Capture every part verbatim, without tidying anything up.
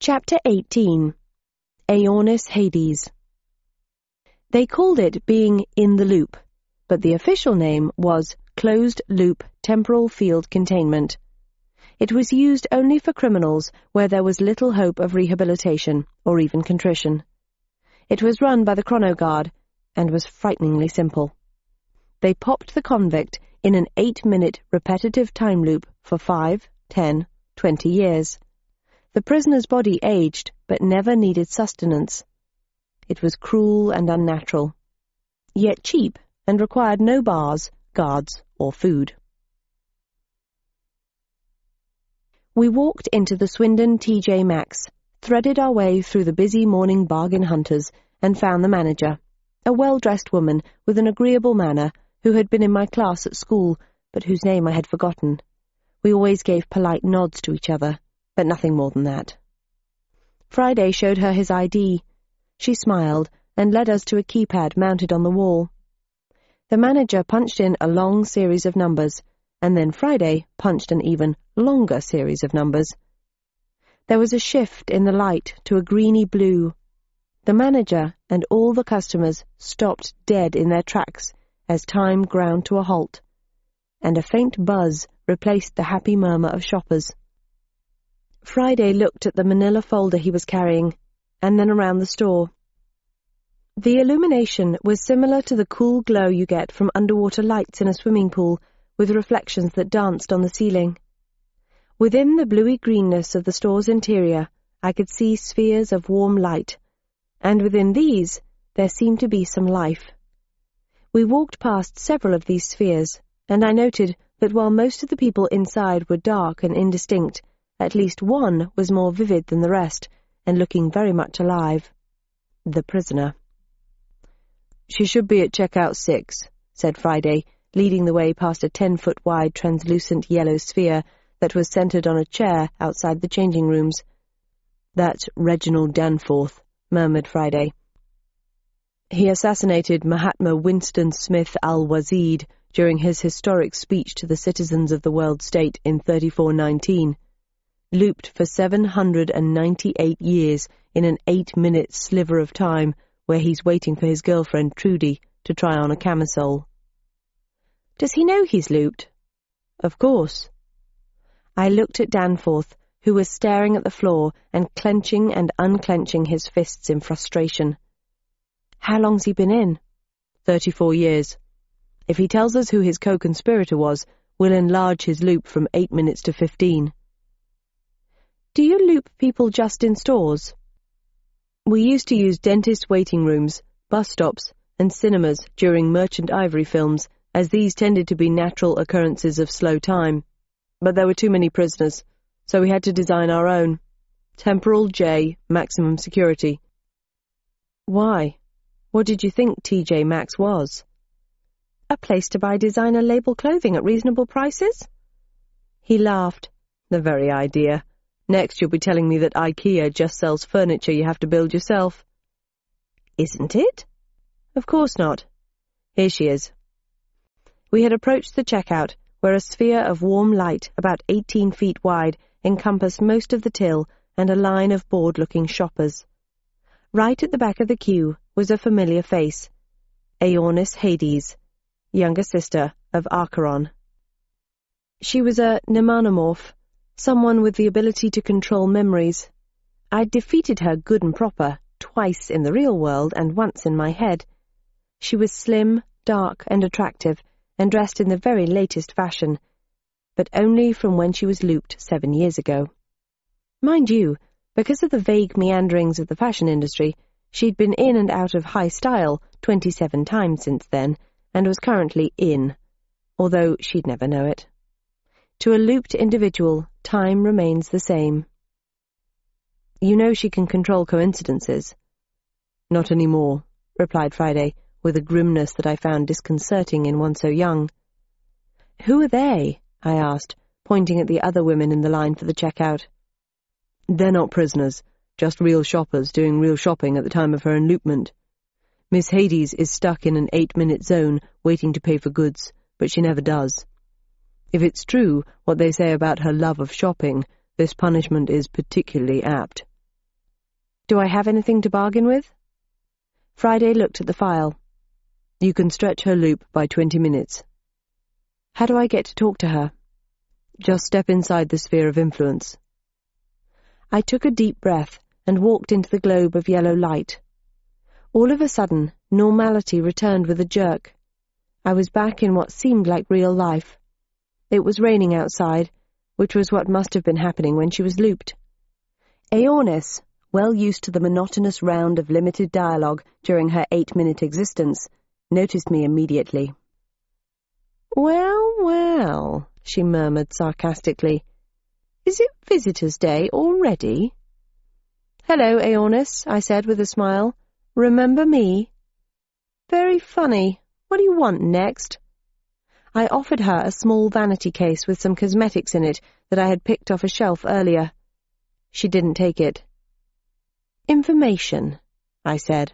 Chapter eighteen. Aeonis Hades. They called it being in the loop, but the official name was Closed Loop Temporal Field Containment. It was used only for criminals where there was little hope of rehabilitation or even contrition. It was run by the Chronoguard and was frighteningly simple. They popped the convict in an eight-minute repetitive time loop for five, ten, twenty years. The prisoner's body aged, but never needed sustenance. It was cruel and unnatural, yet cheap and required no bars, guards, or food. We walked into the Swindon T J Maxx, threaded our way through the busy morning bargain hunters, and found the manager, a well-dressed woman with an agreeable manner who had been in my class at school, but whose name I had forgotten. We always gave polite nods to each other, but nothing more than that. Friday showed her his I D. She smiled and led us to a keypad mounted on the wall. The manager punched in a long series of numbers, and then Friday punched an even longer series of numbers. There was a shift in the light to a greeny blue. The manager and all the customers stopped dead in their tracks as time ground to a halt, and a faint buzz replaced the happy murmur of shoppers. Friday looked at the manila folder he was carrying, and then around the store. The illumination was similar to the cool glow you get from underwater lights in a swimming pool, with reflections that danced on the ceiling. Within the bluey greenness of the store's interior, I could see spheres of warm light, and within these there seemed to be some life. We walked past several of these spheres, and I noted that while most of the people inside were dark and indistinct, at least one was more vivid than the rest, and looking very much alive. The prisoner. "She should be at checkout six," said Friday, leading the way past a ten-foot-wide translucent yellow sphere that was centered on a chair outside the changing rooms. "That's Reginald Danforth," murmured Friday. "He assassinated Mahatma Winston Smith al-Wazid during his historic speech to the citizens of the world state in thirty-four nineteen. Looped for seven hundred ninety-eight years in an eight-minute sliver of time where he's waiting for his girlfriend Trudy to try on a camisole." "Does he know he's looped?" "Of course." I looked at Danforth, who was staring at the floor and clenching and unclenching his fists in frustration. "How long's he been in?" Thirty-four years. If he tells us who his co-conspirator was, we'll enlarge his loop from eight minutes to fifteen. "Do you loop people just in stores?" "We used to use dentist waiting rooms, bus stops, and cinemas during Merchant Ivory films, as these tended to be natural occurrences of slow time. But there were too many prisoners, so we had to design our own. Temporal J, maximum security." "Why? What did you think T J Maxx was?" "A place to buy designer label clothing at reasonable prices?" He laughed. "The very idea. Next you'll be telling me that IKEA just sells furniture you have to build yourself." "Isn't it?" "Of course not. Here she is." We had approached the checkout, where a sphere of warm light about eighteen feet wide encompassed most of the till and a line of bored-looking shoppers. Right at the back of the queue was a familiar face, Aeonis Hades, younger sister of Acheron. She was a mnemonomorph, someone with the ability to control memories. I'd defeated her good and proper, twice in the real world and once in my head. She was slim, dark, and attractive, and dressed in the very latest fashion, but only from when she was looped seven years ago. Mind you, because of the vague meanderings of the fashion industry, she'd been in and out of high style twenty-seven times since then, and was currently in, although she'd never know it. To a looped individual, time remains the same. "You know she can control coincidences." "Not anymore," replied Friday, with a grimness that I found disconcerting in one so young. "Who are they?" I asked, pointing at the other women in the line for the checkout. "They're not prisoners, just real shoppers doing real shopping at the time of her enloopment. Miss Hades is stuck in an eight-minute zone waiting to pay for goods, but she never does. If it's true what they say about her love of shopping, this punishment is particularly apt." Do I have anything to bargain with? Friday looked at the file. You can stretch her loop by twenty minutes. How do I get to talk to her? Just step inside the sphere of influence. I took a deep breath and walked into the globe of yellow light. All of a sudden, normality returned with a jerk. I was back in what seemed like real life. It was raining outside, which was what must have been happening when she was looped. Aeonis, well used to the monotonous round of limited dialogue during her eight-minute existence, noticed me immediately. "Well, well," she murmured sarcastically. "Is it Visitors' Day already?" "Hello, Aeonis," I said with a smile. "Remember me?" "Very funny. What do you want next?" I offered her a small vanity case with some cosmetics in it that I had picked off a shelf earlier. She didn't take it. "Information," I said.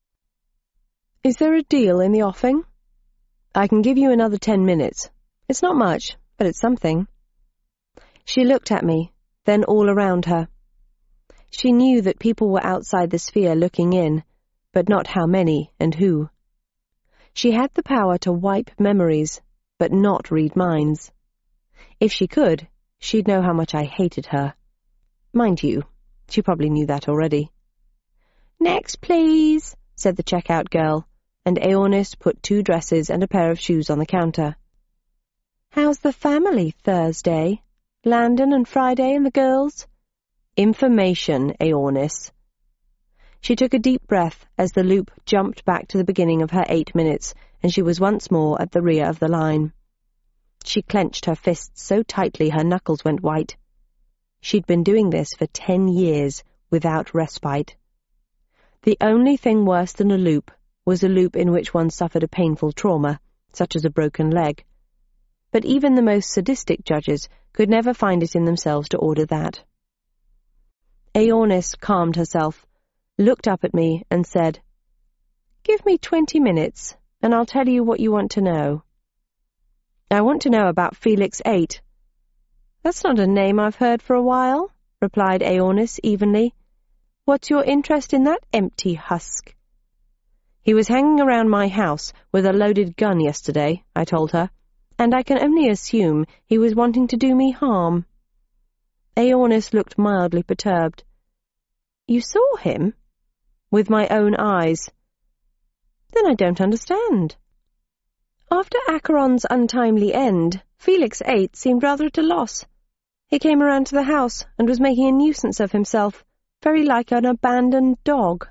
"Is there a deal in the offing?" "I can give you another ten minutes. It's not much, but it's something." She looked at me, then all around her. She knew that people were outside the sphere looking in, but not how many and who. She had the power to wipe memories, but not read minds. If she could, she'd know how much I hated her. Mind you, she probably knew that already. "Next, please," said the checkout girl, and Aeonis put two dresses and a pair of shoes on the counter. "How's the family Thursday? Landon and Friday and the girls?" "Information, Aeonis." She took a deep breath as the loop jumped back to the beginning of her eight minutes, and she was once more at the rear of the line. She clenched her fists so tightly her knuckles went white. She'd been doing this for ten years, without respite. The only thing worse than a loop was a loop in which one suffered a painful trauma, such as a broken leg. But even the most sadistic judges could never find it in themselves to order that. Aeonis calmed herself, looked up at me, and said, "Give me twenty minutes, and I'll tell you what you want to know." "I want to know about Felix Eight." "That's not a name I've heard for a while," replied Aeonis evenly. "What's your interest in that empty husk?" "He was hanging around my house with a loaded gun yesterday," I told her, "and I can only assume he was wanting to do me harm." Aeonis looked mildly perturbed. "You saw him?" "With my own eyes." "Then I don't understand." "After Acheron's untimely end, Felix Eight seemed rather at a loss. He came around to the house and was making a nuisance of himself, very like an abandoned dog."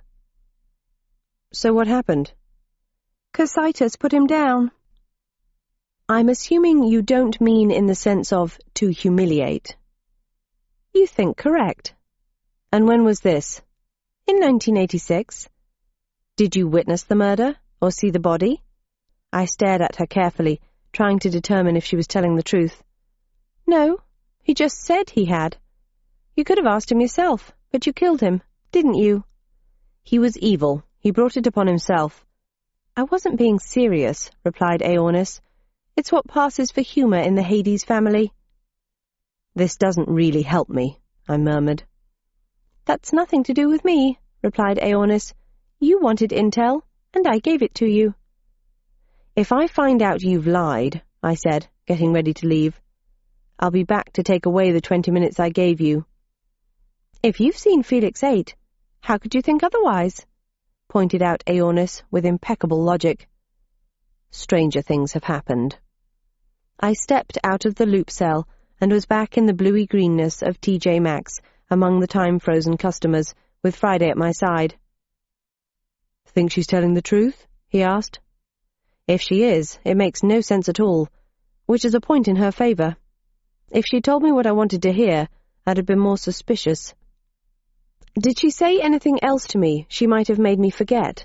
"So what happened?" "Cursitis put him down." "I'm assuming you don't mean in the sense of to humiliate." "You think correct." "And when was this?" "In nineteen eighty-six. "Did you witness the murder, or see the body?" I stared at her carefully, trying to determine if she was telling the truth. "No, he just said he had. You could have asked him yourself, but you killed him, didn't you?" "He was evil. He brought it upon himself." "I wasn't being serious," replied Aeonis. "It's what passes for humour in the Hades family." "This doesn't really help me," I murmured. "That's nothing to do with me," replied Aeonis. "You wanted intel, and I gave it to you." "If I find out you've lied," I said, getting ready to leave, "I'll be back to take away the twenty minutes I gave you." "If you've seen Felix Eight, how could you think otherwise?" pointed out Aeonis with impeccable logic. Stranger things have happened. I stepped out of the loop cell and was back in the bluey greenness of T J Maxx among the time-frozen customers, with Friday at my side. "Think she's telling the truth?" he asked. "If she is, it makes no sense at all, which is a point in her favour. If she told me what I wanted to hear, I'd have been more suspicious." "Did she say anything else to me she might have made me forget?"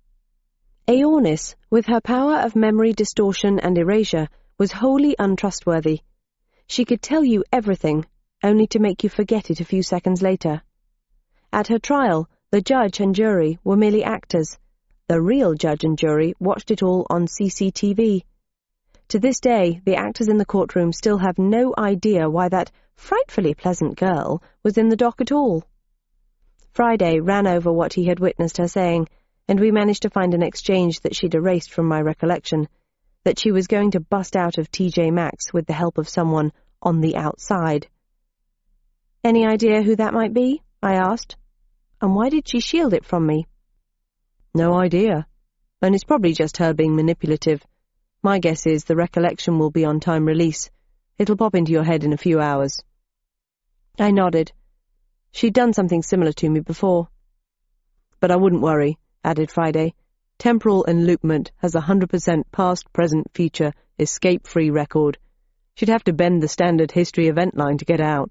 Aeonis, with her power of memory distortion and erasure, was wholly untrustworthy. She could tell you everything, only to make you forget it a few seconds later. At her trial, the judge and jury were merely actors. The real judge and jury watched it all on C C T V. To this day, the actors in the courtroom still have no idea why that frightfully pleasant girl was in the dock at all. Friday ran over what he had witnessed her saying, and we managed to find an exchange that she'd erased from my recollection, that she was going to bust out of T J Maxx with the help of someone on the outside. "Any idea who that might be?" I asked. "And why did she shield it from me?" "No idea. And it's probably just her being manipulative. My guess is the recollection will be on time release. It'll pop into your head in a few hours." I nodded. She'd done something similar to me before. "But I wouldn't worry," added Friday. "Temporal enloopment has a hundred percent past, present, future, escape-free record. She'd have to bend the standard history event line to get out."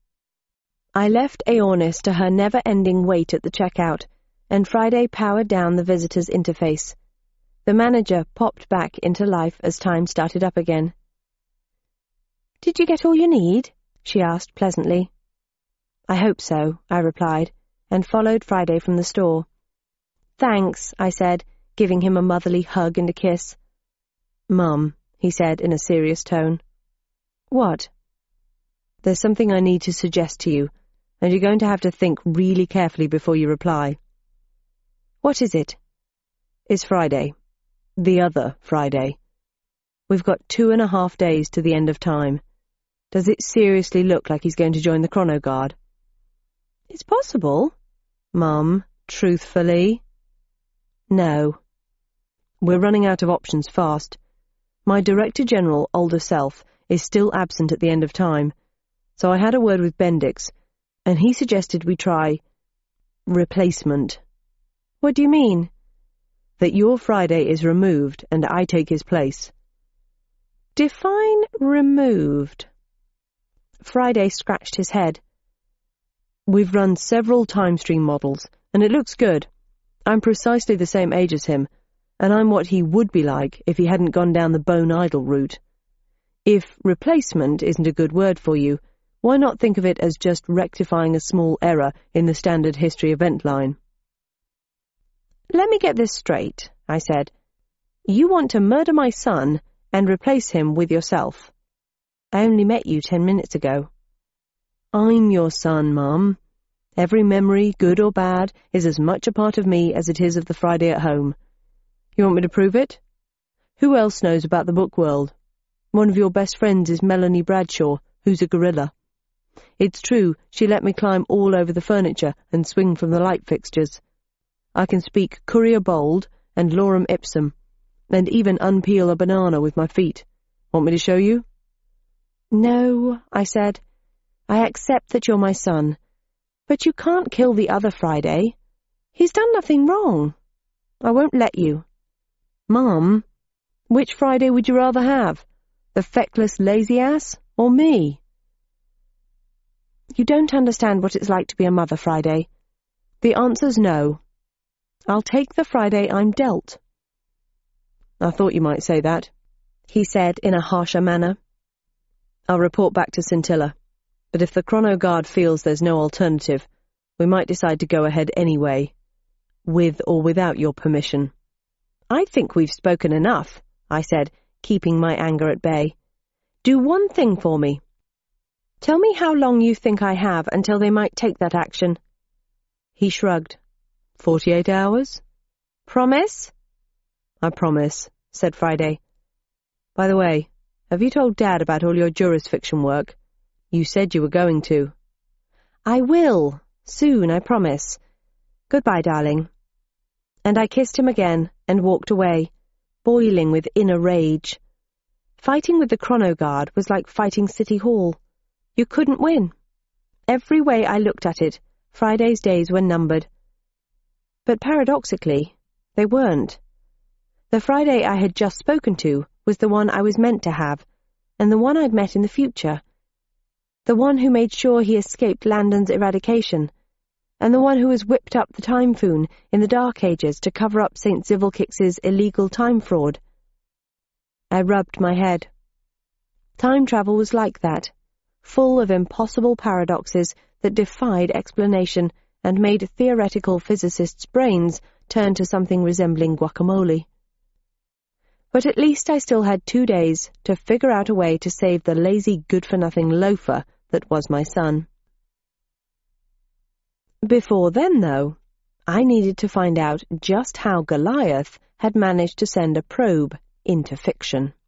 I left Aornis to her never-ending wait at the checkout, and Friday powered down the visitor's interface. The manager popped back into life as time started up again. "Did you get all you need?" she asked pleasantly. "I hope so," I replied, and followed Friday from the store. "Thanks," I said, giving him a motherly hug and a kiss. "Mum," he said in a serious tone. "What?" "There's something I need to suggest to you, and you're going to have to think really carefully before you reply." "What is it?" "It's Friday. The other Friday. We've got two and a half days to the end of time. Does it seriously look like he's going to join the Chrono Guard?" "It's possible." "Mum, truthfully?" "No." "We're running out of options fast. My Director General, older self, is still absent at the end of time, so I had a word with Bendix, and he suggested we try replacement." "What do you mean?" "That your Friday is removed and I take his place." "Define removed." Friday scratched his head. "We've run several time stream models, and it looks good. I'm precisely the same age as him, and I'm what he would be like if he hadn't gone down the bone idol route. If replacement isn't a good word for you, why not think of it as just rectifying a small error in the standard history event line?" "Let me get this straight," I said. "You want to murder my son and replace him with yourself. I only met you ten minutes ago." "I'm your son, Mum. Every memory, good or bad, is as much a part of me as it is of the Friday at home. You want me to prove it? Who else knows about the book world? One of your best friends is Melanie Bradshaw, who's a gorilla. It's true, she let me climb all over the furniture and swing from the light fixtures. I can speak courier bold and lorem ipsum, and even unpeel a banana with my feet. Want me to show you?" "No," I said. "I accept that you're my son, but you can't kill the other Friday. He's done nothing wrong. I won't let you." "Mum, which Friday would you rather have? The feckless lazy ass or me?" "You don't understand what it's like to be a mother, Friday. The answer's no. I'll take the Friday I'm dealt." "I thought you might say that," he said in a harsher manner. "I'll report back to Scintilla, but if the Chrono Guard feels there's no alternative, we might decide to go ahead anyway, with or without your permission." "I think we've spoken enough," I said, keeping my anger at bay. "Do one thing for me. Tell me how long you think I have until they might take that action." He shrugged. Forty-eight hours?" "Promise?" "I promise," said Friday. "By the way, have you told Dad about all your jurisfiction work? You said you were going to." "I will. Soon, I promise. Goodbye, darling." And I kissed him again and walked away, boiling with inner rage. Fighting with the Chrono Guard was like fighting City Hall. You couldn't win. Every way I looked at it, Friday's days were numbered. But paradoxically, they weren't. The Friday I had just spoken to was the one I was meant to have, and the one I'd met in the future. The one who made sure he escaped Landon's eradication, and the one who was whipped up the Time Foon in the Dark Ages to cover up Saint Zivilkix's illegal time fraud. I rubbed my head. Time travel was like that, full of impossible paradoxes that defied explanation and made theoretical physicists' brains turn to something resembling guacamole. But at least I still had two days to figure out a way to save the lazy good-for-nothing loafer that was my son. Before then, though, I needed to find out just how Goliath had managed to send a probe into fiction.